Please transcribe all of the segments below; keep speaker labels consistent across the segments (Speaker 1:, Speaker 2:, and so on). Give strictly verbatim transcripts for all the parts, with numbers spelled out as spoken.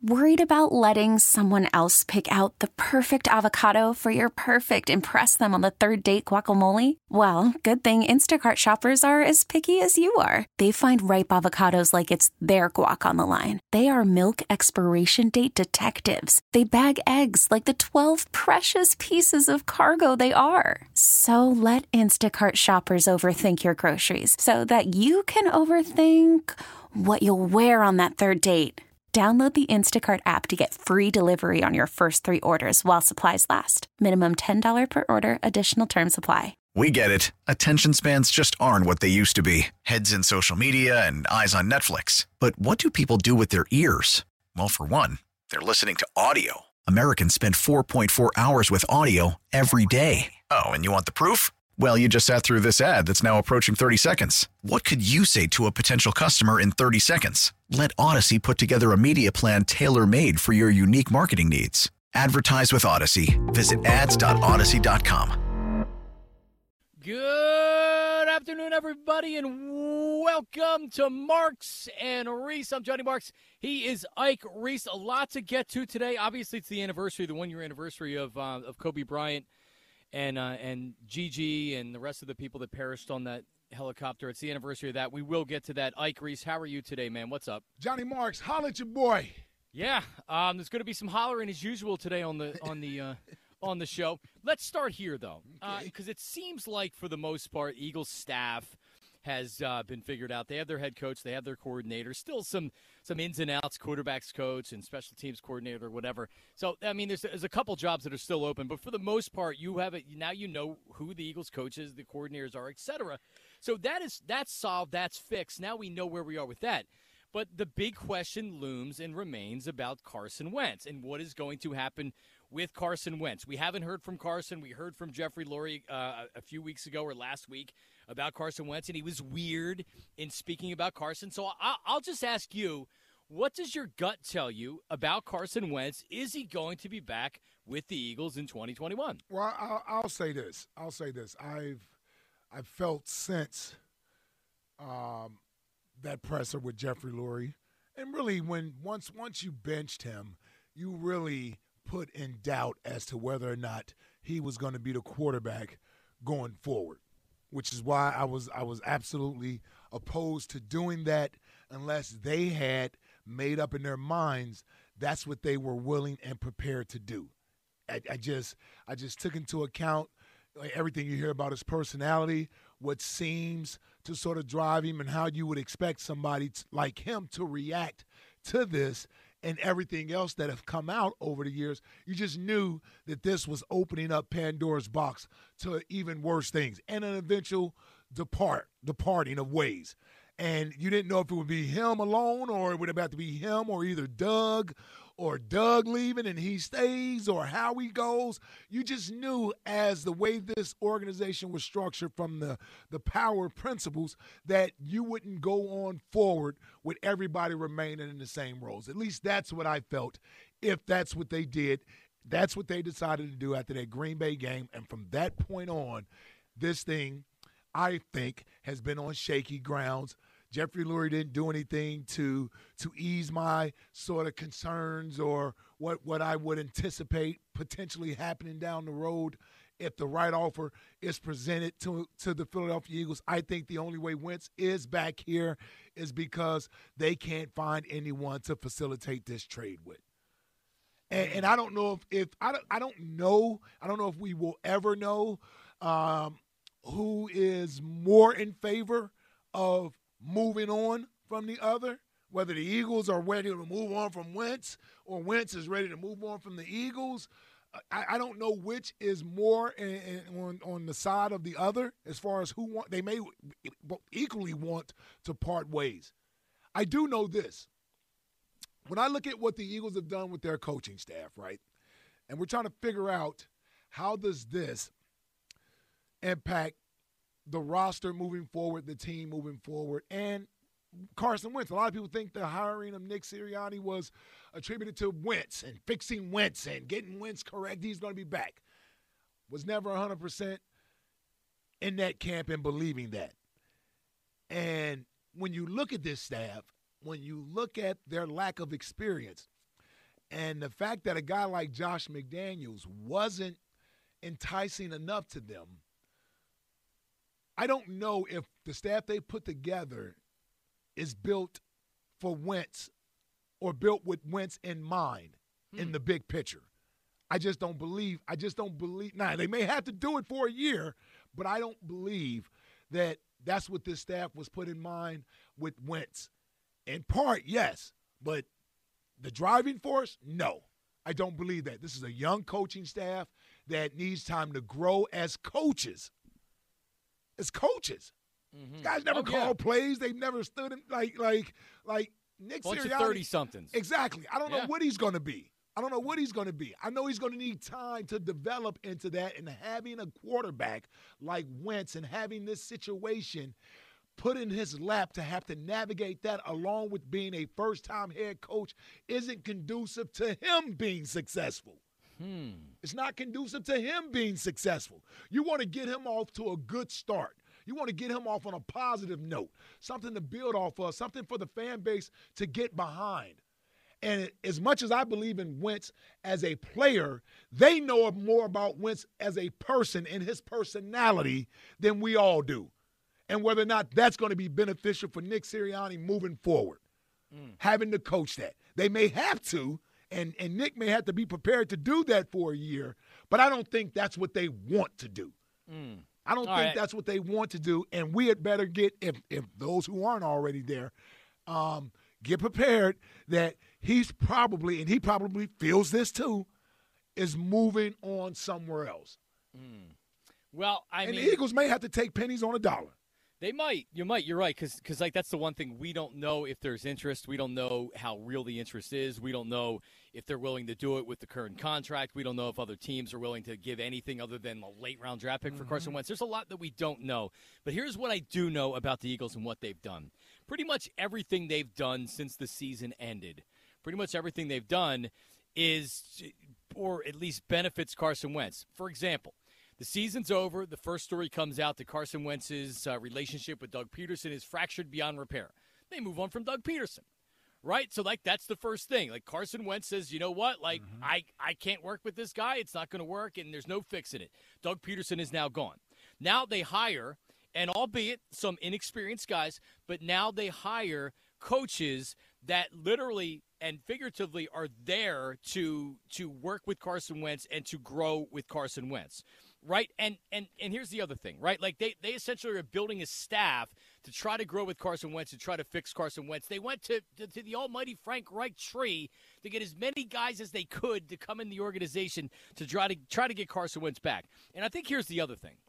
Speaker 1: Worried about letting someone else pick out the perfect avocado for your perfect impress them on the third date guacamole? Well, good thing Instacart shoppers are as picky as you are. They find ripe avocados like it's their guac on the line. They are milk expiration date detectives. They bag eggs like the twelve precious pieces of cargo they are. So let Instacart shoppers overthink your groceries so that you can overthink what you'll wear on that third date. Download the Instacart app to get free delivery on your first three orders while supplies last. Minimum ten dollars per order. Additional terms apply.
Speaker 2: We get it. Attention spans just aren't what they used to be. Heads in social media and eyes on Netflix. But what do people do with their ears? Well, for one, they're listening to audio. Americans spend four point four hours with audio every day. Oh, and you want the proof? Well, you just sat through this ad that's now approaching thirty seconds. What could you say to a potential customer in thirty seconds? Let Odyssey put together a media plan tailor-made for your unique marketing needs. Advertise with Odyssey. Visit ads dot odyssey dot com.
Speaker 3: Good afternoon, everybody, and welcome to Marks and Reese. I'm Johnny Marks. He is Ike Reese. A lot to get to today. Obviously, it's the anniversary, the one-year anniversary of uh, of Kobe Bryant and uh, and Gigi and the rest of the people that perished on that helicopter. It's the anniversary of that. We will get to that. Ike Reese, how are you today, man? What's up?
Speaker 4: Johnny Marks, holla at your boy.
Speaker 3: Yeah, um, there's going to be some hollering as usual today on the on the uh, on the show. Let's start here though, because uh, it seems like for the most part, Eagles staff has uh, been figured out. They have their head coach, they have their coordinator, still some some ins and outs, quarterbacks coach and special teams coordinator, whatever. So, I mean, there's, there's a couple jobs that are still open, but for the most part, you have it. Now you know who the Eagles coaches, the coordinators are, et cetera. So that is that's solved, that's fixed. Now we know where we are with that. But the big question looms and remains about Carson Wentz and what is going to happen with Carson Wentz. We haven't heard from Carson. We heard from Jeffrey Lurie uh, a few weeks ago or last week about Carson Wentz, and he was weird in speaking about Carson. So I'll, I'll just ask you, what does your gut tell you about Carson Wentz? Is he going to be back with the Eagles in twenty twenty-one?
Speaker 4: Well, I'll, I'll say this. I'll say this. I've I've felt since um, that presser with Jeffrey Lurie, and really when once once you benched him, you really put in doubt as to whether or not he was going to be the quarterback going forward, which is why I was I was absolutely opposed to doing that unless they had made up in their minds that's what they were willing and prepared to do. I, I just I just took into account everything you hear about his personality, what seems to sort of drive him, and how you would expect somebody t- like him to react to this, and everything else that have come out over the years. You just knew that this was opening up Pandora's box to even worse things and an eventual depart, departing of ways. And you didn't know if it would be him alone or it would have to be him or either Doug or Doug leaving and he stays or how he goes. You just knew as the way this organization was structured from the, the power principles that you wouldn't go on forward with everybody remaining in the same roles. At least that's what I felt. If that's what they did, that's what they decided to do after that Green Bay game. And from that point on, this thing, I think, has been on shaky grounds. Jeffrey Lurie didn't do anything to to ease my sort of concerns or what, what I would anticipate potentially happening down the road if the right offer is presented to, to the Philadelphia Eagles. I think the only way Wentz is back here is because they can't find anyone to facilitate this trade with. And, and I don't know if, if I, don't, I don't know, I don't know if we will ever know um, who is more in favor of moving on from the other, whether the Eagles are ready to move on from Wentz or Wentz is ready to move on from the Eagles. I, I don't know which is more in, in, on, on the side of the other as far as who want. They may equally want to part ways. I do know this. When I look at what the Eagles have done with their coaching staff, right, and we're trying to figure out how does this impact the roster moving forward, the team moving forward, and Carson Wentz. A lot of people think the hiring of Nick Sirianni was attributed to Wentz and fixing Wentz and getting Wentz correct. He's going to be back. Was never one hundred percent in that camp and believing that. And when you look at this staff, when you look at their lack of experience, And the fact that a guy like Josh McDaniels wasn't enticing enough to them, I don't know if the staff they put together is built for Wentz or built with Wentz in mind hmm. in the big picture. I just don't believe – I just don't believe – now, they may have to do it for a year, but I don't believe that that's what this staff was put in mind with Wentz. In part, yes, but the driving force, no. I don't believe that. This is a young coaching staff that needs time to grow as coaches. As coaches. Mm-hmm. Guys never oh, called yeah. plays. They've never stood in, like like like Nick
Speaker 3: Bunch
Speaker 4: Sirianni.
Speaker 3: Of thirty-somethings.
Speaker 4: Exactly. I don't
Speaker 3: yeah.
Speaker 4: know what he's going to be. I don't know what he's going to be. I know he's going to need time to develop into that, and having a quarterback like Wentz and having this situation put in his lap to have to navigate that along with being a first-time head coach isn't conducive to him being successful. Hmm. It's not conducive to him being successful. You want to get him off to a good start. You want to get him off on a positive note, something to build off of, something for the fan base to get behind. And as much as I believe in Wentz as a player, they know more about Wentz as a person and his personality than we all do. And whether or not that's going to be beneficial for Nick Sirianni moving forward, mm. having to coach that. They may have to, and, and Nick may have to be prepared to do that for a year, but I don't think that's what they want to do. Mm. I don't All think right. that's what they want to do, and we had better get, if, if those who aren't already there, um, get prepared that he's probably, and he probably feels this too, is moving on somewhere else.
Speaker 3: Mm. Well, I
Speaker 4: and
Speaker 3: mean.
Speaker 4: the Eagles may have to take pennies on a dollar.
Speaker 3: They might. You might. You're right. Because, because like, that's the one thing. We don't know if there's interest. We don't know how real the interest is. We don't know if they're willing to do it with the current contract. We don't know if other teams are willing to give anything other than a late-round draft pick mm-hmm. for Carson Wentz. There's a lot that we don't know. But here's what I do know about the Eagles and what they've done. Pretty much everything they've done since the season ended, pretty much everything they've done is, or at least benefits Carson Wentz. For example, the season's over. The first story comes out that Carson Wentz's uh, relationship with Doug Peterson is fractured beyond repair. They move on from Doug Peterson, right? So, like, that's the first thing. Like, Carson Wentz says, you know what? Like, mm-hmm. I, I can't work with this guy. It's not going to work, and there's no fixing it. Doug Peterson is now gone. Now they hire, and albeit some inexperienced guys, but now they hire coaches that literally and figuratively are there to to work with Carson Wentz and to grow with Carson Wentz. Right, and, and and here's the other thing, right? Like, they, they essentially are building a staff to try to grow with Carson Wentz, to try to fix Carson Wentz. They went to, to, to the almighty Frank Reich tree to get as many guys as they could to come in the organization to try to try to get Carson Wentz back. And I think here's the other thing.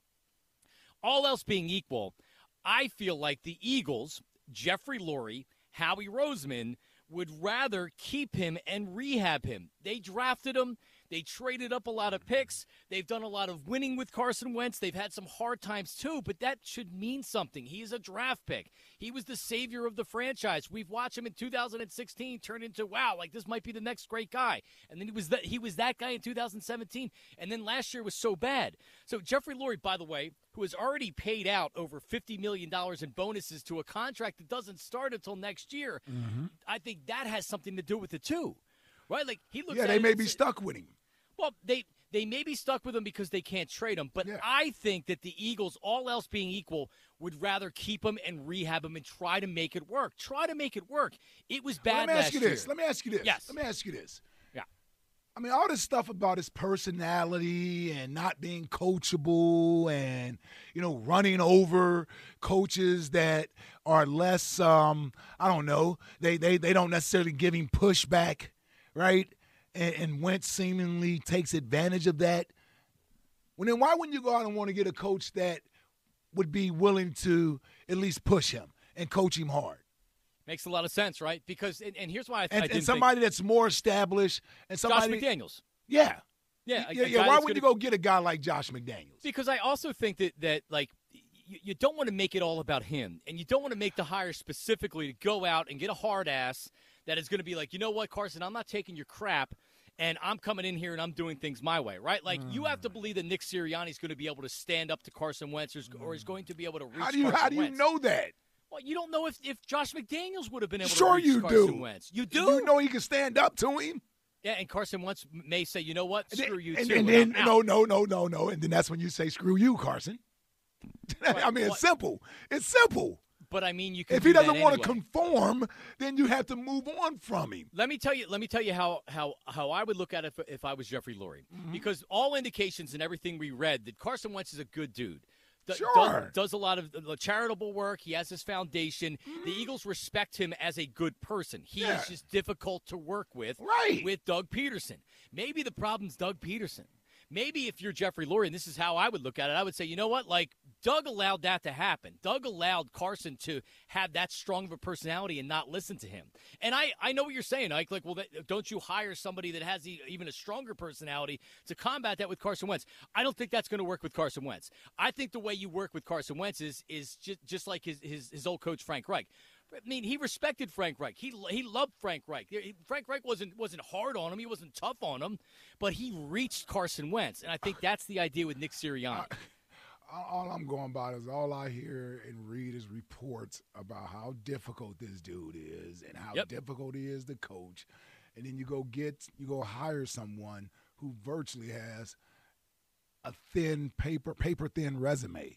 Speaker 3: All else being equal, I feel like the Eagles, Jeffrey Lurie, Howie Roseman, would rather keep him and rehab him. They drafted him. They traded up a lot of picks. They've done a lot of winning with Carson Wentz. They've had some hard times too, but that should mean something. He is a draft pick. He was the savior of the franchise. We've watched him in two thousand sixteen turn into, wow, like this might be the next great guy. And then he was that, he was that guy in two thousand seventeen, and then last year was so bad. So Jeffrey Lurie, by the way, who has already paid out over fifty million dollars in bonuses to a contract that doesn't start until next year, mm-hmm. I think that has something to do with it too. Right? Like, he looks
Speaker 4: yeah,
Speaker 3: at
Speaker 4: they
Speaker 3: it
Speaker 4: may
Speaker 3: and
Speaker 4: be
Speaker 3: says,
Speaker 4: stuck with him.
Speaker 3: Well, they they may be stuck with him because they can't trade him, but yeah. I think that the Eagles, all else being equal, would rather keep him and rehab him and try to make it work. Try to make it work. It was bad
Speaker 4: well, let me
Speaker 3: last
Speaker 4: ask you
Speaker 3: year.
Speaker 4: this. Let me ask you this.
Speaker 3: Yes.
Speaker 4: Let me ask you this.
Speaker 3: Yeah.
Speaker 4: I mean, all this stuff about his personality and not being coachable and, you know, running over coaches that are less, um, I don't know, they, they, they don't necessarily give him pushback, right? And, and Wentz seemingly takes advantage of that. Well, then why wouldn't you go out and want to get a coach that would be willing to at least push him and coach him hard?
Speaker 3: Makes a lot of sense, right? Because, and, and here's why I, th-
Speaker 4: and,
Speaker 3: I didn't
Speaker 4: and somebody
Speaker 3: think,
Speaker 4: that's more established and somebody
Speaker 3: Josh McDaniels.
Speaker 4: Yeah.
Speaker 3: Yeah. A,
Speaker 4: yeah,
Speaker 3: a
Speaker 4: yeah. Why would
Speaker 3: gonna,
Speaker 4: you go get a guy like Josh McDaniels?
Speaker 3: Because I also think that, that like, you, you don't want to make it all about him, and you don't want to make the hire specifically to go out and get a hard ass that is going to be like, you know what, Carson, I'm not taking your crap, and I'm coming in here and I'm doing things my way, right? Like, mm. you have to believe that Nick Sirianni is going to be able to stand up to Carson Wentz, or, or is going to be able to reach
Speaker 4: How do you,
Speaker 3: Carson
Speaker 4: how do you
Speaker 3: Wentz.
Speaker 4: know that?
Speaker 3: Well, you don't know if, if Josh McDaniels would have been able
Speaker 4: sure
Speaker 3: to reach
Speaker 4: you
Speaker 3: Carson
Speaker 4: do.
Speaker 3: Wentz. You do?
Speaker 4: You know he can stand up to him?
Speaker 3: Yeah, and Carson Wentz may say, you know what, screw you
Speaker 4: and,
Speaker 3: too.
Speaker 4: And, and then, no, no, no, no, no. And then that's when you say, screw you, Carson.
Speaker 3: Right.
Speaker 4: I mean, it's
Speaker 3: What?
Speaker 4: simple. It's simple.
Speaker 3: But I mean, you can
Speaker 4: If
Speaker 3: do
Speaker 4: he doesn't
Speaker 3: that
Speaker 4: want to
Speaker 3: anyway.
Speaker 4: conform, then you have to move on from him.
Speaker 3: Let me tell you. Let me tell you how how, how I would look at it if, if I was Jeffrey Lurie,
Speaker 4: Mm-hmm.
Speaker 3: because all indications and everything we read that Carson Wentz is a good dude. D-
Speaker 4: Sure.
Speaker 3: Does, does a lot of uh, charitable work. He has his foundation. The Eagles respect him as a good person. He
Speaker 4: Yeah.
Speaker 3: is just difficult to work with.
Speaker 4: Right.
Speaker 3: With Doug Peterson. Maybe the problem's Doug Peterson. Maybe if you're Jeffrey Lurie, and this is how I would look at it, I would say, you know what? Like, Doug allowed that to happen. Doug allowed Carson to have that strong of a personality and not listen to him. And I, I know what you're saying, Ike. Like, well, that, don't you hire somebody that has e- even a stronger personality to combat that with Carson Wentz? I don't think that's going to work with Carson Wentz. I think the way you work with Carson Wentz is, is just, just like his, his, his old coach, Frank Reich. I mean, he respected Frank Reich. He he loved Frank Reich. He- Frank Reich wasn't wasn't hard on him. He wasn't tough on him, but he reached Carson Wentz, and I think that's the idea with Nick Sirianni.
Speaker 4: All I'm going by is all I hear and read is reports about how difficult this dude is and how
Speaker 3: Yep.
Speaker 4: difficult he is to coach. And then you go get, you go hire someone who virtually has a thin paper, paper thin resume.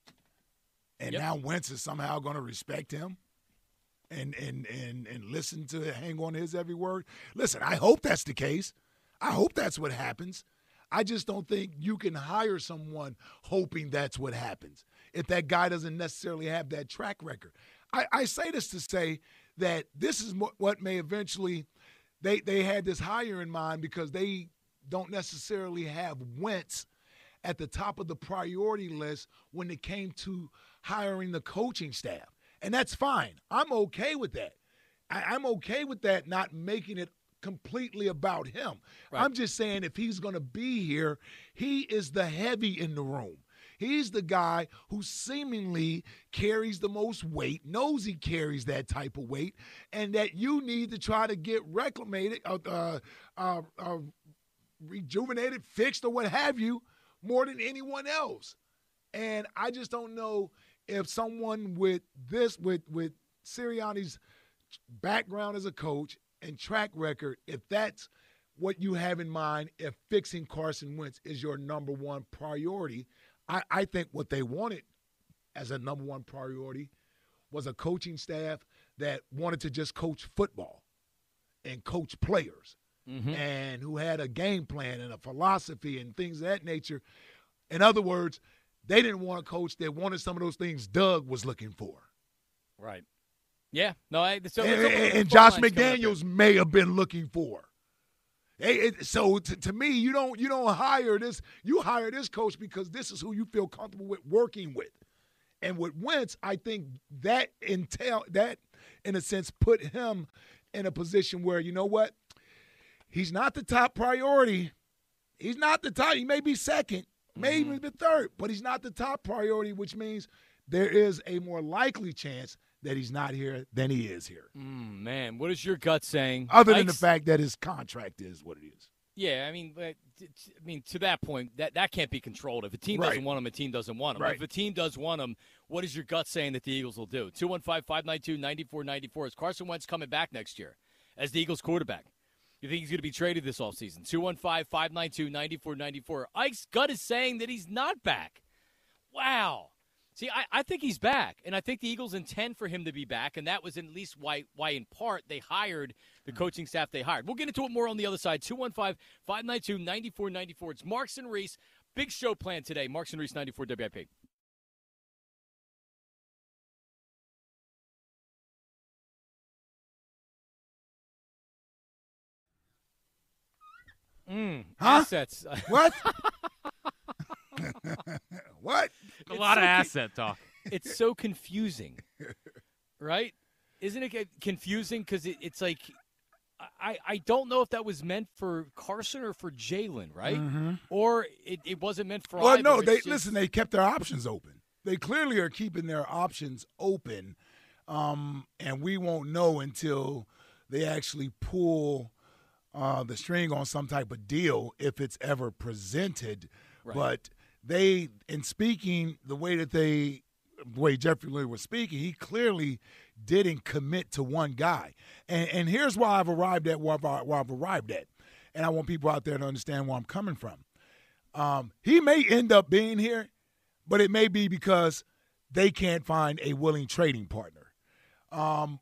Speaker 4: And
Speaker 3: Yep.
Speaker 4: now Wentz is somehow going to respect him and, and, and, and listen to, hang on to his every word. Listen, I hope that's the case. I hope that's what happens. I just don't think you can hire someone hoping that's what happens if that guy doesn't necessarily have that track record. I, I say this to say that this is mo- what may eventually they, – they had this hire in mind because they don't necessarily have Wentz at the top of the priority list when it came to hiring the coaching staff. And that's fine. I'm okay with that. I, I'm okay with that not making it completely about him.
Speaker 3: Right.
Speaker 4: I'm just saying if he's going to be here, he is the heavy in the room. He's the guy who seemingly carries the most weight, knows he carries that type of weight, and that you need to try to get reclamated, uh, uh, uh, uh, rejuvenated, fixed, or what have you, more than anyone else. And I just don't know if someone with this, with, with Sirianni's background as a coach and track record, if that's what you have in mind, if fixing Carson Wentz is your number one priority, I, I think what they wanted as a number one priority was a coaching staff that wanted to just coach football and coach players
Speaker 3: Mm-hmm.
Speaker 4: and who had a game plan and a philosophy and things of that nature. In other words, they didn't want a coach that wanted some of those things Doug was looking for.
Speaker 3: Right. Yeah. No, I, so,
Speaker 4: and,
Speaker 3: so-
Speaker 4: and,
Speaker 3: so-
Speaker 4: and Josh
Speaker 3: lines coming up
Speaker 4: McDaniels may have been looking for. Hey, it- so to, to me, you don't you don't hire this. You hire this coach because this is who you feel comfortable with working with. And with Wentz, I think that entail that in a sense put him in a position where, you know what, he's not the top priority. He's not the top. He may be second, maybe
Speaker 3: Mm-hmm.
Speaker 4: even third, but he's not the top priority, which means there is a more likely chance that he's not here than he is here.
Speaker 3: Mm, man, what is your gut saying?
Speaker 4: Other than the
Speaker 3: Ike's-
Speaker 4: fact that his contract is what it is.
Speaker 3: Yeah, I mean, but, t- t- I mean, to that point, that, that can't be controlled. If a team
Speaker 4: Right.
Speaker 3: doesn't want him, a team doesn't want him.
Speaker 4: Right.
Speaker 3: If a team does want him, what is your gut saying that the Eagles will do? two one five, five nine two, nine four nine four. Is Carson Wentz coming back next year as the Eagles quarterback? You think he's going to be traded this offseason? two one five, five nine two, nine four nine four. Ike's gut is saying that he's not back. Wow. See, I, I think he's back, and I think the Eagles intend for him to be back, and that was at least why, why in part, they hired the coaching staff they hired. We'll get into it more on the other side. two one five, five nine two, nine four nine four. It's Marks and Reese. Big show planned today. Marks and Reese, ninety-four W I P. Mm,
Speaker 4: Huh?
Speaker 3: Assets.
Speaker 4: What? What?
Speaker 5: A
Speaker 3: It's
Speaker 5: lot of
Speaker 3: so con-
Speaker 5: asset talk.
Speaker 3: It's so confusing, right? Isn't it co- confusing? Because it, it's like, I, I don't know if that was meant for Carson or for Jalen, right? Or it, it wasn't meant for
Speaker 4: Mm-hmm. Well,
Speaker 3: either.
Speaker 4: no,
Speaker 3: It's
Speaker 4: they
Speaker 3: just-
Speaker 4: listen, they kept their options open. They clearly are keeping their options open. Um, and we won't know until they actually pull uh, the string on some type of deal if it's ever presented.
Speaker 3: Right.
Speaker 4: But they, in speaking the way that they, the way Jeffrey Lurie was speaking, he clearly didn't commit to one guy. And, and here's why I've arrived at where I've, where I've arrived at. and I want people out there to understand where I'm coming from. Um, he may end up being here, but it may be because they can't find a willing trading partner. Um,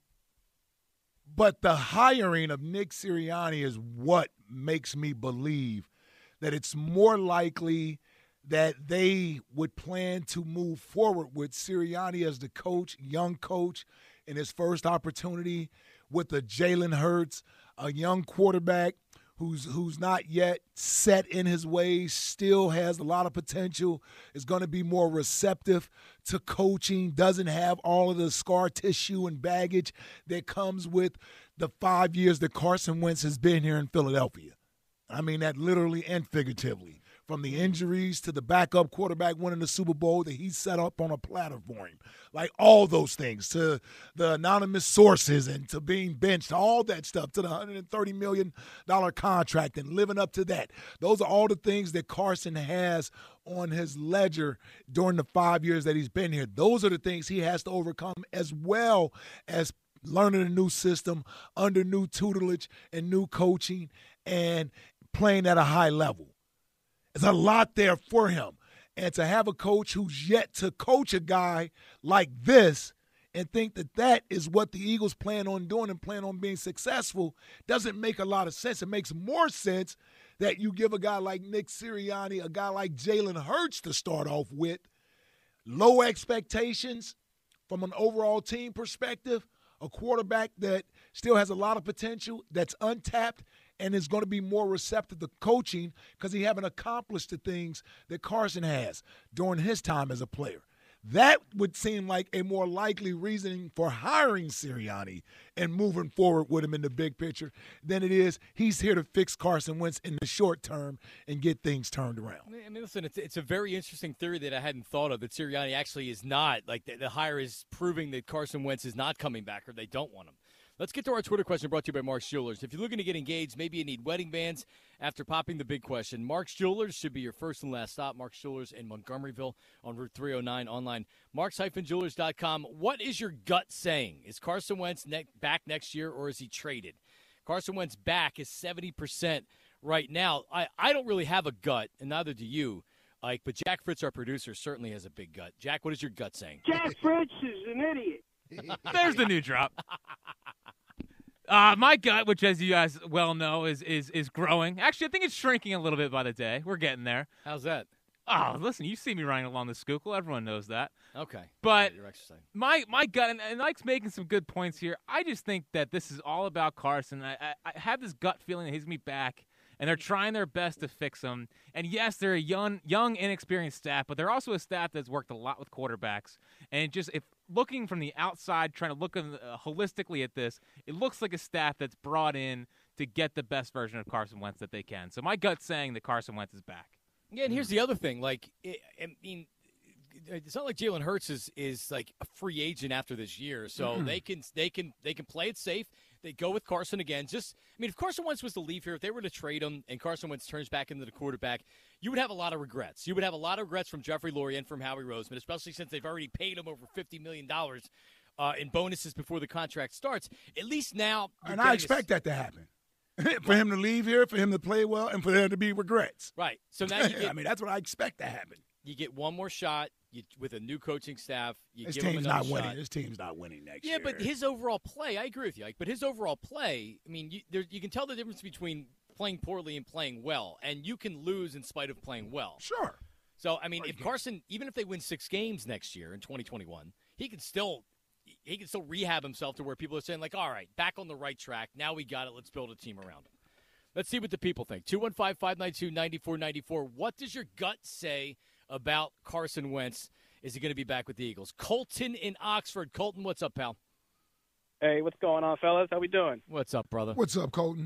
Speaker 4: but the hiring of Nick Sirianni is what makes me believe that it's more likely that they would plan to move forward with Sirianni as the coach, young coach, in his first opportunity with a Jalen Hurts, a young quarterback who's who's not yet set in his ways, still has a lot of potential, is going to be more receptive to coaching, doesn't have all of the scar tissue and baggage that comes with the five years that Carson Wentz has been here in Philadelphia. I mean that literally and figuratively. From the injuries to the backup quarterback winning the Super Bowl that he set up on a platter for him. Like all those things, to the anonymous sources and to being benched, all that stuff, to the one hundred thirty million dollars contract and living up to that. Those are all the things that Carson has on his ledger during the five years that he's been here. Those are the things he has to overcome, as well as learning a new system under new tutelage and new coaching and playing at a high level. There's a lot there for him. And to have a coach who's yet to coach a guy like this and think that that is what the Eagles plan on doing and plan on being successful doesn't make a lot of sense. It makes more sense that you give a guy like Nick Sirianni, a guy like Jalen Hurts to start off with, low expectations from an overall team perspective, a quarterback that still has a lot of potential, that's untapped, and is going to be more receptive to coaching because he haven't accomplished the things that Carson has during his time as a player. That would seem like a more likely reasoning for hiring Sirianni and moving forward with him in the big picture than it is he's here to fix Carson Wentz in the short term and get things turned around.
Speaker 3: I mean, listen, it's, it's a very interesting theory that I hadn't thought of, that Sirianni actually is not, like the, the hire is proving that Carson Wentz is not coming back or they don't want him. Let's get to our Twitter question brought to you by Mark's Jewelers. If you're looking to get engaged, maybe you need wedding bands after popping the big question, Mark's Jewelers should be your first and last stop. Mark's Jewelers in Montgomeryville on Route three oh nine, online, marks jewelers dot com. What is your gut saying? Is Carson Wentz ne- back next year, or is he traded? Carson Wentz back is seventy percent right now. I, I don't really have a gut, and neither do you, Ike, but Jack Fritz, our producer, certainly has a big gut. Jack, what is your gut saying?
Speaker 5: Jack Fritz is an idiot.
Speaker 6: There's the new drop. Uh, my gut, which as you guys well know, is is is growing. Actually, I think it's shrinking a little bit by the day. We're getting there.
Speaker 3: How's that?
Speaker 6: Oh, listen, you see me running along the Schuylkill. Everyone knows that.
Speaker 3: Okay.
Speaker 6: But
Speaker 3: you're exercising.
Speaker 6: my my gut, and, and Ike's making some good points here. I just think that this is all about Carson. I, I, I have this gut feeling that he's going to be back, and they're trying their best to fix him. And yes, they're a young, young, inexperienced staff, but they're also a staff that's worked a lot with quarterbacks. And just if looking from the outside, trying to look uh, holistically at this, it looks like a staff that's brought in to get the best version of Carson Wentz that they can. So my gut's saying that Carson Wentz is back.
Speaker 3: Yeah, and here's the other thing. Like, I mean, it's not like Jalen Hurts is, is like a free agent after this year, so mm-hmm. they can they can they can play it safe. They go with Carson again. Just, I mean, if Carson Wentz was to leave here, if they were to trade him and Carson Wentz turns back into the quarterback, you would have a lot of regrets. You would have a lot of regrets from Jeffrey Lurie and from Howie Roseman, especially since they've already paid him over fifty million dollars uh, in bonuses before the contract starts. At least now,
Speaker 4: and I expect a, that to happen. For him to leave here, for him to play well, and for there to be regrets.
Speaker 3: Right. So now you get,
Speaker 4: I mean, that's what I expect to happen.
Speaker 3: You get one more shot you, with a new coaching staff. You
Speaker 4: this
Speaker 3: give
Speaker 4: team's
Speaker 3: him
Speaker 4: not
Speaker 3: shot.
Speaker 4: winning. This team's not winning next
Speaker 3: yeah,
Speaker 4: year.
Speaker 3: Yeah, but his overall play, I agree with you, Ike, but his overall play, I mean, you, there, you can tell the difference between playing poorly and playing well, and you can lose in spite of playing well.
Speaker 4: Sure.
Speaker 3: So, I mean, if Carson, even if they win six games next year in twenty twenty-one, he can still he can still rehab himself to where people are saying, like, all right, back on the right track. Now we got it. Let's build a team around him. Let's see what the people think. two one five, five nine two, nine four nine four. What does your gut say about Carson Wentz? Is he going to be back with the Eagles? Colton in Oxford. Colton, what's up, pal?
Speaker 5: Hey, what's going on, fellas? How we doing?
Speaker 3: What's up, brother?
Speaker 4: What's up, Colton?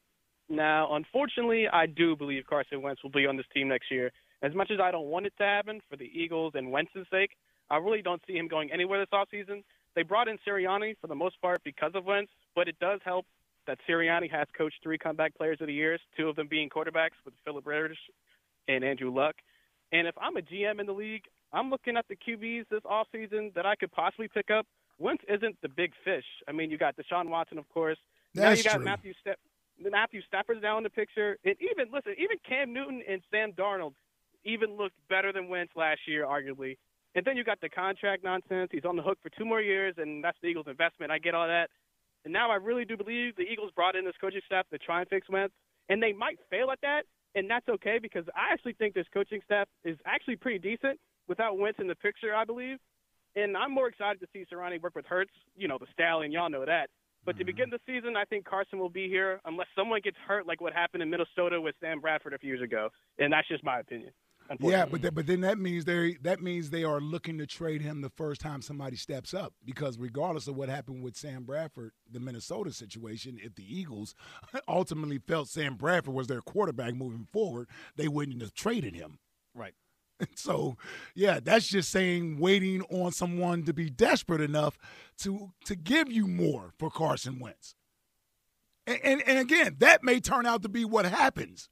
Speaker 5: Now, unfortunately, I do believe Carson Wentz will be on this team next year. As much as I don't want it to happen for the Eagles and Wentz's sake, I really don't see him going anywhere this offseason. They brought in Sirianni for the most part because of Wentz, but it does help that Sirianni has coached three comeback players of the year, two of them being quarterbacks with Philip Rivers and Andrew Luck. And if I'm a G M in the league, I'm looking at the Q Bs this offseason that I could possibly pick up. Wentz isn't the big fish. I mean, you got Deshaun Watson, of course.
Speaker 4: That's
Speaker 5: now you got
Speaker 4: true.
Speaker 5: Matthew Sta- Matthew Stafford's now in the picture. And even, listen, even Cam Newton and Sam Darnold even looked better than Wentz last year, arguably. And then you got the contract nonsense. He's on the hook for two more years, and that's the Eagles' investment. I get all that. And now I really do believe the Eagles brought in this coaching staff to try and fix Wentz. And they might fail at that, and that's okay because I actually think this coaching staff is actually pretty decent without Wentz in the picture, I believe. And I'm more excited to see Sirianni work with Hurts, you know, the stallion. Y'all know that. But mm-hmm. to begin the season, I think Carson will be here unless someone gets hurt like what happened in Minnesota with Sam Bradford a few years ago. And that's just my opinion.
Speaker 4: Yeah, but th- but then that means they that means they are looking to trade him the first time somebody steps up because regardless of what happened with Sam Bradford, the Minnesota situation, if the Eagles ultimately felt Sam Bradford was their quarterback moving forward, they wouldn't have traded him.
Speaker 3: Right.
Speaker 4: So, yeah, that's just saying waiting on someone to be desperate enough to to give you more for Carson Wentz. And, and, and again, that may turn out to be what happens.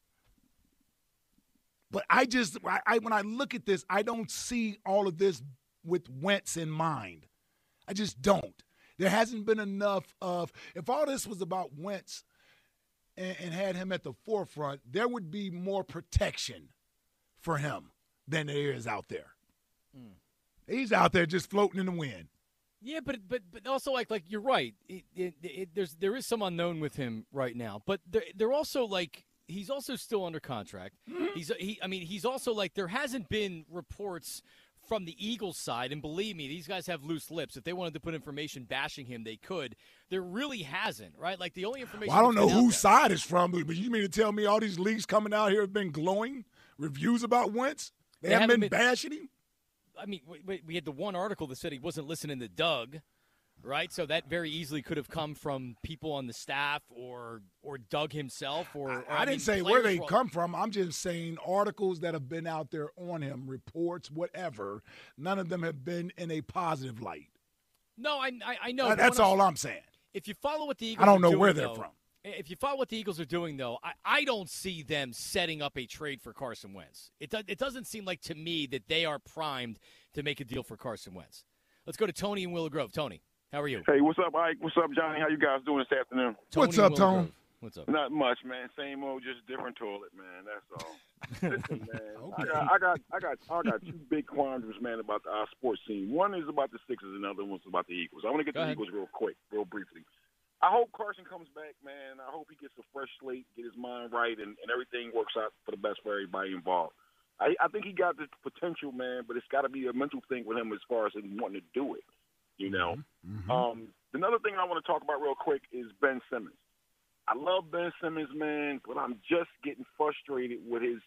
Speaker 4: But I just, I, I when I look at this, I don't see all of this with Wentz in mind. I just don't. There hasn't been enough of, if all this was about Wentz and, and had him at the forefront, there would be more protection for him than there is out there. Mm. He's out there just floating in the wind.
Speaker 3: Yeah, but but but also like like you're right. It, it, it, there's there is some unknown with him right now, but they're, they're also like he's also still under contract. Mm-hmm. He's he I mean he's also like there hasn't been reports from the Eagles side, and believe me, these guys have loose lips. If they wanted to put information bashing him, they could. There really hasn't, right? Like the only information.
Speaker 4: Well, I don't know whose side it's from, but you mean to tell me all these leaks coming out here have been glowing reviews about Wentz? They, they haven't, haven't been, been bashing him?
Speaker 3: I mean, we, we had the one article that said he wasn't listening to Doug, right? So that very easily could have come from people on the staff or or Doug himself. Or, or
Speaker 4: I, I, I didn't mean, say where they come from. I'm just saying articles that have been out there on him, reports, whatever. None of them have been in a positive light.
Speaker 3: No, I I, I know.
Speaker 4: Uh, that's all I'm saying.
Speaker 3: If you follow what the Eagles
Speaker 4: I don't know
Speaker 3: doing,
Speaker 4: where they're
Speaker 3: though,
Speaker 4: from.
Speaker 3: If you follow what the Eagles are doing, though, I, I don't see them setting up a trade for Carson Wentz. It, do, it doesn't seem like to me that they are primed to make a deal for Carson Wentz. Let's go to Tony in Willow Grove. Tony, how are you?
Speaker 7: Hey, what's up, Ike? What's up, Johnny? How you guys doing this afternoon?
Speaker 3: Tony
Speaker 4: what's up, Tony?
Speaker 3: What's up?
Speaker 7: Not much, man. Same old, just different toilet, man. That's all. Listen, man.
Speaker 4: Okay.
Speaker 7: I, got, I got, I got, I got two big quandaries, man, about our sports scene. One is about the Sixers, and the other one's about the Eagles. I want to get
Speaker 3: go
Speaker 7: to the
Speaker 3: ahead.
Speaker 7: Eagles real quick, real briefly. I hope Carson comes back, man. I hope he gets a fresh slate, get his mind right, and, and everything works out for the best for everybody involved. I, I think he got the potential, man, but it's got to be a mental thing with him as far as him wanting to do it, you know. Mm-hmm. Um, another thing I want to talk about real quick is Ben Simmons. I love Ben Simmons, man, but I'm just getting frustrated with his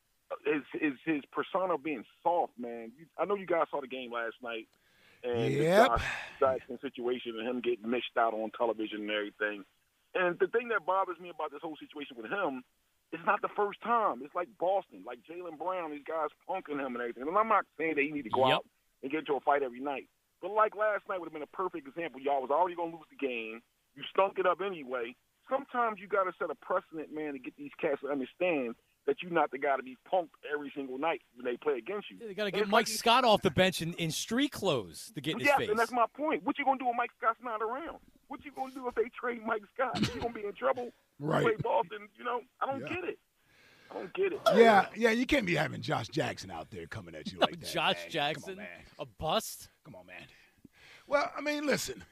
Speaker 7: his his, his persona being soft, man. I know you guys saw the game last night. And
Speaker 4: yep.
Speaker 7: the Josh Jackson situation and him getting missed out on television and everything. And the thing that bothers me about this whole situation with him, it's not the first time. It's like Boston, like Jaylen Brown, these guys punking him and everything. And I'm not saying that he need to go
Speaker 3: yep.
Speaker 7: out and get into a fight every night. But like last night would have been a perfect example. Y'all was already going to lose the game. You stunk it up anyway. Sometimes you got to set a precedent, man, to get these cats to understand that you're not the guy to be punked every single night when they play against you.
Speaker 3: They got to get Mike like Scott off the bench in, in street clothes to get in his
Speaker 7: yes,
Speaker 3: face.
Speaker 7: And that's my point. What you going to do when Mike Scott's not around? What you going to do if they trade Mike Scott? You going to be in trouble?
Speaker 4: Right.
Speaker 7: Play Boston, you know? I don't
Speaker 4: yeah.
Speaker 7: get it. I don't get it.
Speaker 4: Yeah, yeah, you can't be having Josh Jackson out there coming at you
Speaker 3: no,
Speaker 4: like that.
Speaker 3: Josh
Speaker 4: man.
Speaker 3: Jackson,
Speaker 4: Come on, man.
Speaker 3: a bust?
Speaker 4: Come on, man. Well, I mean, listen.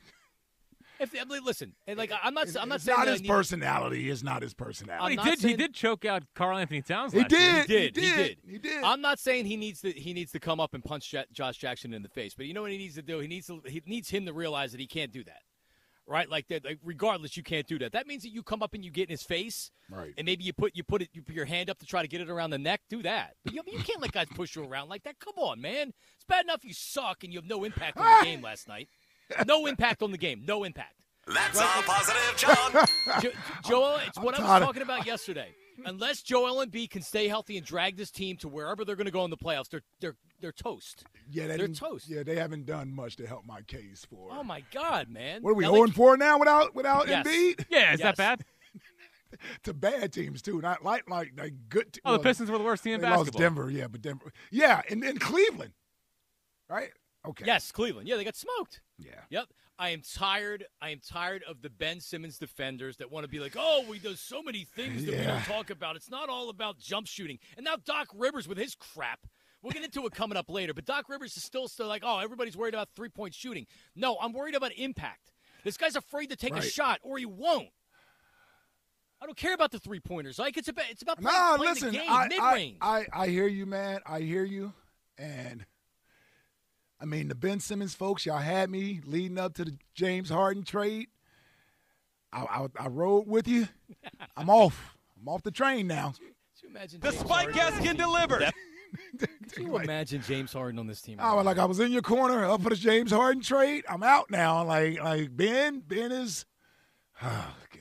Speaker 3: If I mean, listen, like I'm not, I'm not
Speaker 4: it's
Speaker 3: saying
Speaker 4: not
Speaker 3: that
Speaker 4: his
Speaker 3: I need,
Speaker 4: personality. It's not his personality.
Speaker 6: He
Speaker 3: I'm
Speaker 6: did.
Speaker 3: saying,
Speaker 6: He did choke out Karl Anthony Towns.
Speaker 4: He
Speaker 6: last year.
Speaker 4: did.
Speaker 3: He did.
Speaker 4: He
Speaker 3: He
Speaker 4: did.
Speaker 3: did.
Speaker 4: He did.
Speaker 3: I'm not saying he needs to. He needs to come up and punch J- Josh Jackson in the face, but you know what he needs to do? He needs to. He needs him to realize that he can't do that. Right, like that. Like, regardless, you can't do that. That means that you come up and you get in his face,
Speaker 4: right?
Speaker 3: And maybe you put you put it you put your hand up to try to get it around the neck. Do that. But you, you can't let guys push you around like that. Come on, man. It's bad enough you suck and you have no impact on the game last night. No impact on the game. No impact.
Speaker 8: That's
Speaker 3: right?
Speaker 8: all positive, John.
Speaker 3: Jo- Joel, it's what
Speaker 4: I'm
Speaker 3: I was
Speaker 4: of-
Speaker 3: talking about yesterday. Unless Joel Embiid can stay healthy and drag this team to wherever they're going to go in the playoffs, they're they're they're toast.
Speaker 4: Yeah, they
Speaker 3: they're
Speaker 4: didn't-
Speaker 3: toast.
Speaker 4: Yeah, they haven't done much to help my case for.
Speaker 3: Oh my God, man!
Speaker 4: What are we
Speaker 3: Now,
Speaker 4: zero
Speaker 3: like-
Speaker 4: and four now without without
Speaker 3: Yes.
Speaker 4: Embiid?
Speaker 6: Yeah, is
Speaker 3: Yes.
Speaker 6: that bad?
Speaker 4: To bad teams too, not like like like good. Te-
Speaker 6: Oh,
Speaker 4: well,
Speaker 6: the Pistons were the worst team in
Speaker 4: they lost
Speaker 6: basketball.
Speaker 4: Denver, yeah, but Denver, yeah, and then Cleveland, right? Okay.
Speaker 3: Yes, Cleveland. Yeah, they got smoked.
Speaker 4: Yeah.
Speaker 3: Yep. I am tired. I am tired of the Ben Simmons defenders that want to be like, oh, he does so many things that we
Speaker 4: Yeah.
Speaker 3: don't talk about. It's not all about jump shooting. And now Doc Rivers with his crap. We'll get into it coming up later. But Doc Rivers is still still like, oh, everybody's worried about three-point shooting. No, I'm worried about impact. This guy's afraid to take
Speaker 4: Right.
Speaker 3: a shot, or he won't. I don't care about the three-pointers. Like, it's about, it's about playing,
Speaker 4: Nah,
Speaker 3: playing
Speaker 4: listen,
Speaker 3: the game,
Speaker 4: I, I,
Speaker 3: mid-range.
Speaker 4: I, I hear you, man. I hear you. And, I mean, the Ben Simmons folks, y'all had me leading up to the James Harden trade. I, I, I rode with you. I'm off. I'm off the train now.
Speaker 3: Could you imagine
Speaker 8: The
Speaker 3: James
Speaker 8: Spike
Speaker 3: Harden?
Speaker 8: has can deliver.
Speaker 3: Could you imagine James Harden on this team?
Speaker 4: I was like, I was in your corner up for the James Harden trade. I'm out now. Like, like Ben, Ben is, oh God,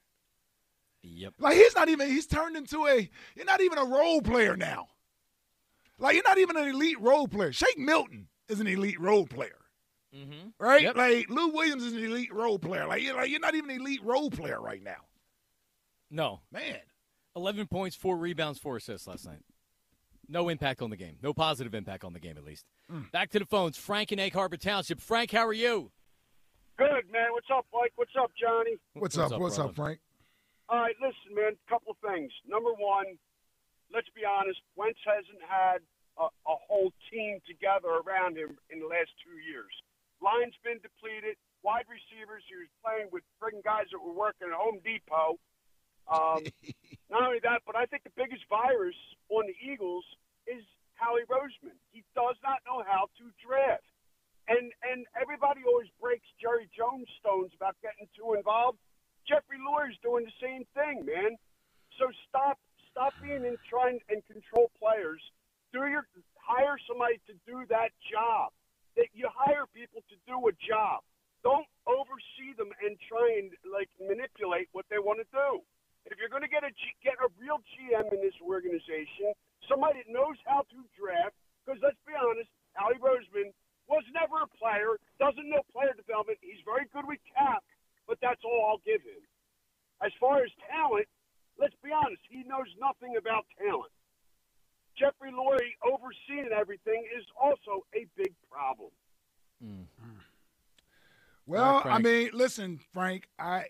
Speaker 3: Yep.
Speaker 4: like he's not even. He's turned into a. You're not even a role player now. Like you're not even an elite role player. Shake Milton is an elite role player,
Speaker 3: Mm-hmm.
Speaker 4: right?
Speaker 3: Yep.
Speaker 4: Like Lou Williams is an elite role player. Like you're like you're not even an elite role player right now,
Speaker 3: No.
Speaker 4: man.
Speaker 3: eleven points, four rebounds, four assists last night. No impact on the game. No positive impact on the game, at least.
Speaker 4: Mm.
Speaker 3: Back to the phones. Frank in Egg Harbor Township. Frank, how are you?
Speaker 9: Good, man. What's up, Mike? What's up, Johnny?
Speaker 4: What's, up? What's
Speaker 3: brother?
Speaker 4: up, Frank?
Speaker 9: All right, listen, man. Couple things. Number one, let's be honest. Wentz hasn't had a, a whole team together around him in the last two years. Line's been depleted. Wide receivers, he was playing with friggin' guys that were working at Home Depot. Um, not only that, but I think the biggest virus on the Eagles is Howie Roseman. He does not know how to draft. And and everybody always breaks Jerry Jones stones about getting too involved. Jeffrey Lurie's doing the same thing, man. So stop stop being in trying and control players. Do your hire somebody to do that job. That you hire people to do a job. Don't oversee them and try and like manipulate what they want to do. If you're going to get a G, get a real G M in this organization, somebody that knows how to draft, because let's be honest, Howie Roseman was never a player, doesn't know player development. He's very good with cap, but that's all I'll give him. As far as talent, let's be honest, he knows nothing about talent. Jeffrey Lurie overseeing everything is also a big problem.
Speaker 3: Mm.
Speaker 4: Well,
Speaker 3: All right,
Speaker 4: I
Speaker 3: Frank.
Speaker 4: mean, listen, Frank, I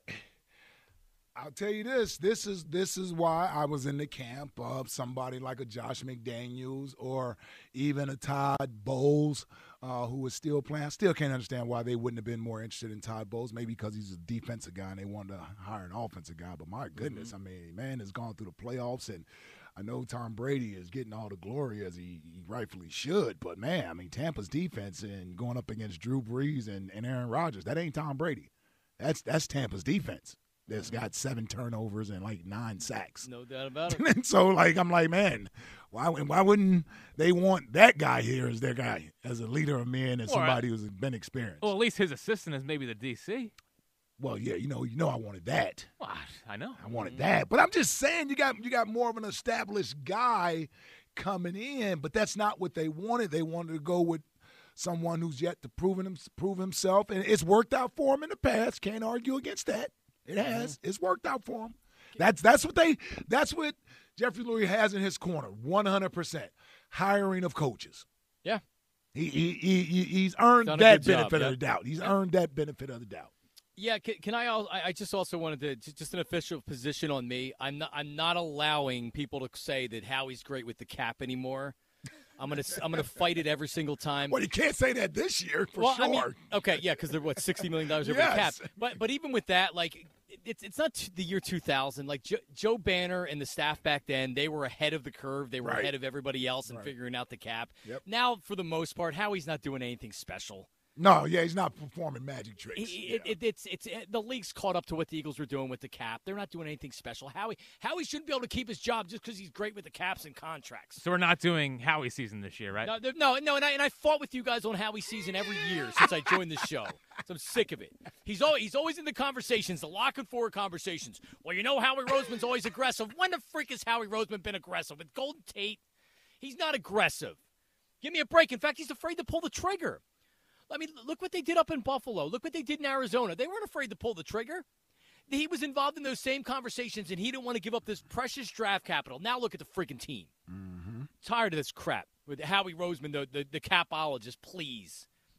Speaker 4: I'll tell you this. This is this is why I was in the camp of somebody like a Josh McDaniels or even a Todd Bowles, uh, who was still playing. I still can't understand why they wouldn't have been more interested in Todd Bowles. Maybe because he's a defensive guy and they wanted to hire an offensive guy. But my goodness,
Speaker 3: Mm-hmm.
Speaker 4: I mean, man has gone through the playoffs, and I know Tom Brady is getting all the glory as he, he rightfully should. But man, I mean, Tampa's defense and going up against Drew Brees and, and Aaron Rodgers, that ain't Tom Brady. That's that's Tampa's defense. That's got seven turnovers and like nine sacks.
Speaker 3: No doubt about it.
Speaker 4: And so, like, I'm like, man, why why wouldn't they want that guy here as their guy, as a leader of men and
Speaker 6: Or,
Speaker 4: somebody who's been experienced?
Speaker 6: Well, at least his assistant is maybe the D C.
Speaker 4: Well, yeah, you know, you know, I wanted that.
Speaker 6: Well, I know.
Speaker 4: I wanted that. But I'm just saying, you got you got more of an established guy coming in, but that's not what they wanted. They wanted to go with someone who's yet to prove him prove himself, and it's worked out for him in the past. Can't argue against that. It has. It's worked out for him. That's that's what they. That's what Jeffrey Lurie has in his corner. one hundred percent hiring of coaches.
Speaker 3: Yeah.
Speaker 4: He he, he he- he's earned
Speaker 3: Done a
Speaker 4: that
Speaker 3: good job,
Speaker 4: benefit of
Speaker 3: yep.
Speaker 4: the doubt. He's earned that benefit of the doubt.
Speaker 3: Yeah, can, can I? al- I I just also wanted to j- just an official position on me. I'm not. I'm not allowing people to say that Howie's great with the cap anymore. I'm gonna. I'm gonna fight it every single time.
Speaker 4: Well, you can't say that this year for
Speaker 3: well,
Speaker 4: sure.
Speaker 3: I mean, okay, yeah, because they're what sixty million dollars over the cap.
Speaker 4: Yes.
Speaker 3: But but even with that, like it's it's not t- the year two thousand. Like jo- Joe Banner and the staff back then, they were ahead of the curve. They were
Speaker 4: Right.
Speaker 3: ahead of everybody else in
Speaker 4: Right.
Speaker 3: figuring out the cap.
Speaker 4: Yep.
Speaker 3: Now, for the most part, Howie's not doing anything special.
Speaker 4: No, yeah, he's not performing magic tricks.
Speaker 3: It,
Speaker 4: Yeah.
Speaker 3: it, it, it's it's it, the league's caught up to what the Eagles were doing with the cap. They're not doing anything special. Howie Howie shouldn't be able to keep his job just because he's great with the caps and contracts.
Speaker 6: So we're not doing Howie season this year, right?
Speaker 3: No, there- no, no, and I and I fought with you guys on Howie season every year since I joined the show. So I'm sick of it. He's always he's always in the conversations, the lock and forward conversations. Well, you know Howie Roseman's always aggressive. When the freak has Howie Roseman been aggressive? With Golden Tate, he's not aggressive. Give me a break. In fact, he's afraid to pull the trigger. I mean, look what they did up in Buffalo. Look what they did in Arizona. They weren't afraid to pull the trigger. He was involved in those same conversations, and he didn't want to give up this precious draft capital. Now look at the freaking team.
Speaker 4: Mm-hmm.
Speaker 3: Tired of this crap with Howie Roseman, the, the, the capologist, please.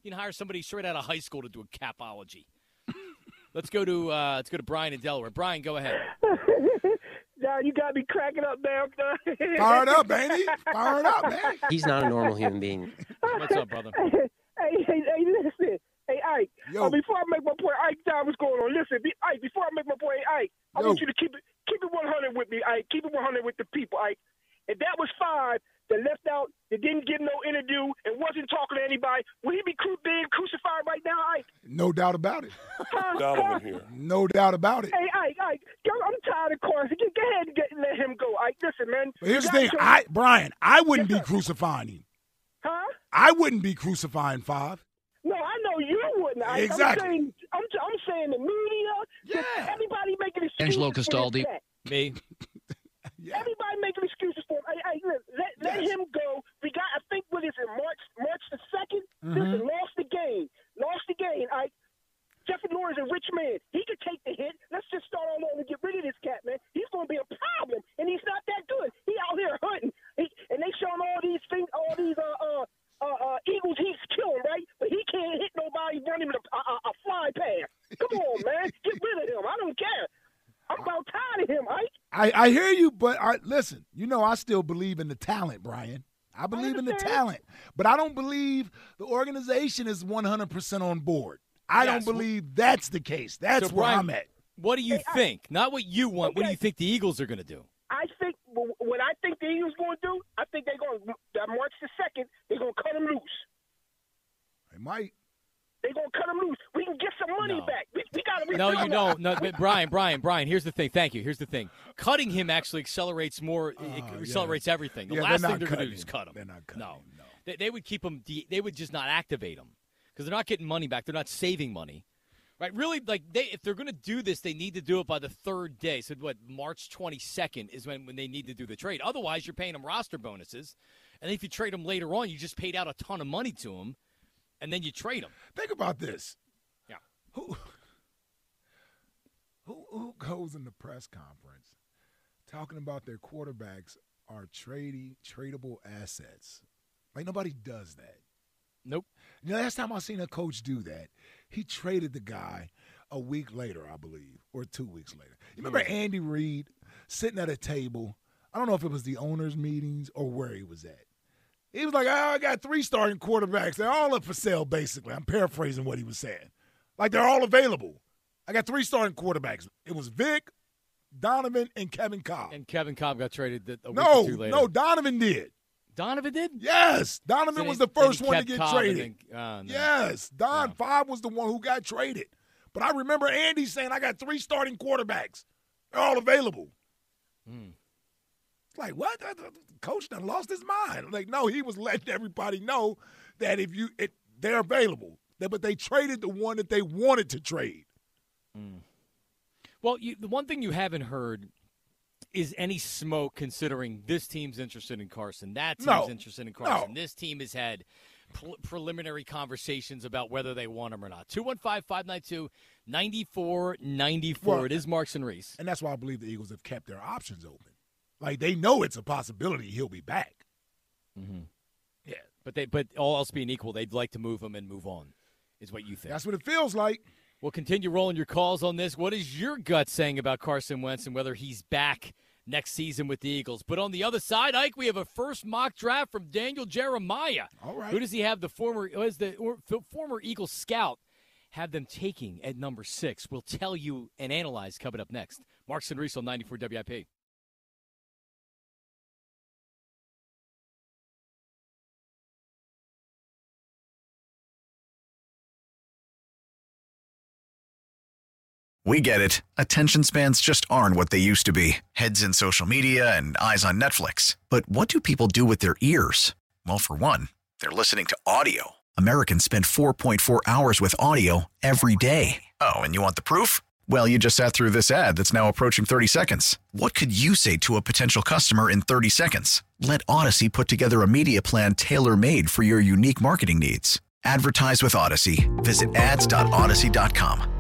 Speaker 3: You can hire somebody straight out of high school to do a capology. Let's go to uh, let's go to Brian in Delaware. Brian, go ahead.
Speaker 10: Now you got me cracking up now.
Speaker 4: Fired up, ain't he? Fired up, man.
Speaker 11: He's not a normal human being.
Speaker 3: What's up, brother?
Speaker 10: Hey, hey, hey, listen. Hey, Ike.
Speaker 4: Yo.
Speaker 10: Uh, before I make my point, Ike, John, what's going on? Listen, be, Ike, before I make my point, Ike, I
Speaker 4: Yo.
Speaker 10: want you to keep it keep it one hundred with me, Ike. Keep it one hundred with the people, Ike. If that was five that left out, that didn't get no interview, and wasn't talking to anybody, would he be cru- being crucified right now, Ike?
Speaker 4: No doubt about it.
Speaker 10: Huh?
Speaker 12: Donovan here.
Speaker 4: No doubt about it.
Speaker 10: Hey, Ike, Ike, yo, I'm tired of Carson. Go ahead and get, let him go, Ike. Listen, man.
Speaker 4: But here's
Speaker 10: you
Speaker 4: the thing,
Speaker 10: gotta show-
Speaker 4: I Brian, I wouldn't
Speaker 10: Yes,
Speaker 4: be
Speaker 10: sir.
Speaker 4: crucifying him.
Speaker 10: Huh?
Speaker 4: I wouldn't be crucifying five.
Speaker 10: No, I know you wouldn't. Ike.
Speaker 4: Exactly.
Speaker 10: I'm saying, I'm, I'm saying the media,
Speaker 4: Yeah.
Speaker 10: everybody making excuses.
Speaker 13: Angelo
Speaker 10: for this
Speaker 13: Castaldi.
Speaker 10: cat.
Speaker 3: Me.
Speaker 4: Yeah.
Speaker 10: Everybody making excuses for him. Hey, hey, look, let, let
Speaker 4: Yes.
Speaker 10: him go. We got, I think, what is it, March March the second?
Speaker 4: Mhm.
Speaker 10: Listen, lost the game. Lost the game. I, Jeffrey Lurie is a rich man. He could take the hit. Let's just start all over and get rid of this cat, man. He's going to be a problem, and he's not that good. He out here hunting. He, and they showing all these things, all these uh, uh, uh, uh, Eagles he's killing, right? But he can't hit nobody, run him a, a, a fly pass. Come on, man. Get rid of him. I don't care. I'm about tired of him, Ike.
Speaker 4: I, I hear you, but I, listen, you know I still believe in the talent, Brian. I believe in the
Speaker 10: understand.
Speaker 4: talent, but I don't believe the organization is one hundred percent on board. I
Speaker 3: Yes.
Speaker 4: don't believe that's the case. That's
Speaker 3: So,
Speaker 4: where
Speaker 3: Brian,
Speaker 4: I'm at.
Speaker 3: What do you
Speaker 10: Hey, I-
Speaker 3: think? Not what you want. What do
Speaker 10: Okay.
Speaker 3: you think the Eagles are going to do?
Speaker 10: I think what I think the Eagles going to do, I think they're going to, March the second, they're going to cut him loose.
Speaker 4: They might.
Speaker 10: They're going to cut him loose. We can get some money
Speaker 3: No.
Speaker 10: back. We, we got to
Speaker 3: No, you don't. No, but Brian, Brian, Brian. Here's the thing. Thank you. Here's the thing. Cutting him actually accelerates more. It
Speaker 4: Oh,
Speaker 3: accelerates everything. The
Speaker 4: Yeah,
Speaker 3: last
Speaker 4: they're
Speaker 3: thing
Speaker 4: not
Speaker 3: they're going to
Speaker 4: cutting
Speaker 3: do is
Speaker 4: him.
Speaker 3: cut him.
Speaker 4: They're not cutting
Speaker 3: no.
Speaker 4: him, no.
Speaker 3: They, they would keep him. De- they would just not activate him because they're not getting money back. They're not saving money. Right? Really, like they, if they're going to do this, they need to do it by the third day. So what? March twenty-second is when, when they need to do the trade. Otherwise, you're paying them roster bonuses, and if you trade them later on, you just paid out a ton of money to them, and then you trade them.
Speaker 4: Think about this.
Speaker 3: Yeah.
Speaker 4: Who, who, who goes in the press conference talking about their quarterbacks are trading tradable assets? Like, nobody does that.
Speaker 3: Nope.
Speaker 4: The last time I seen a coach do that, he traded the guy a week later, I believe, or two weeks later. You remember Andy Reid sitting at a table? I don't know if it was the owners' meetings or where he was at. He was like, oh, I got three starting quarterbacks. They're all up for sale, basically. I'm paraphrasing what he was saying. Like, they're all available. I got three starting quarterbacks. It was Vic, Donovan, and Kevin Cobb.
Speaker 3: And Kevin Cobb got traded a week
Speaker 4: no,
Speaker 3: or two later.
Speaker 4: no, Donovan did.
Speaker 3: Donovan did?
Speaker 4: Yes, Donovan
Speaker 3: So
Speaker 4: was
Speaker 3: then-
Speaker 4: the first
Speaker 3: then he
Speaker 4: one to
Speaker 3: kept
Speaker 4: get
Speaker 3: Cobb and
Speaker 4: traded.
Speaker 3: then- uh, no.
Speaker 4: Yes, Don
Speaker 3: Yeah.
Speaker 4: Five was the one who got traded. But I remember Andy saying, I got three starting quarterbacks. They're all available.
Speaker 3: Hmm.
Speaker 4: It's like, what? The coach done lost his mind. Like, no, he was letting everybody know that if you, it, they're available. That- But they traded the one that they wanted to trade.
Speaker 3: Well, you, the one thing you haven't heard is any smoke considering this team's interested in Carson, that team's
Speaker 4: No.
Speaker 3: interested in Carson.
Speaker 4: No.
Speaker 3: This team has had pre- preliminary conversations about whether they want him or not. two one five, five nine two, nine four nine four.
Speaker 4: Well,
Speaker 3: It is Marks and Reese.
Speaker 4: And that's why I believe the Eagles have kept their options open. Like, they know it's a possibility he'll be back.
Speaker 3: Mm-hmm.
Speaker 4: Yeah.
Speaker 3: But they, but all else being equal, they'd like to move him and move on, is what you think.
Speaker 4: That's what it feels like.
Speaker 3: We'll continue rolling your calls on this. What is your gut saying about Carson Wentz and whether he's back next season with the Eagles? But on the other side, Ike, we have a first mock draft from Daniel Jeremiah.
Speaker 4: All right.
Speaker 3: Who does he have? The former, who is the or, former Eagles scout have them taking at number six? We'll tell you and analyze coming up next. Marks and Reese on ninety-four W I P.
Speaker 2: We get it. Attention spans just aren't what they used to be. Heads in social media and eyes on Netflix. But what do people do with their ears? Well, for one, they're listening to audio. Americans spend four point four hours with audio every day. Oh, and you want the proof? Well, you just sat through this ad that's now approaching thirty seconds. What could you say to a potential customer in thirty seconds? Let Odyssey put together a media plan tailor-made for your unique marketing needs. Advertise with Odyssey. Visit ads dot odyssey dot com.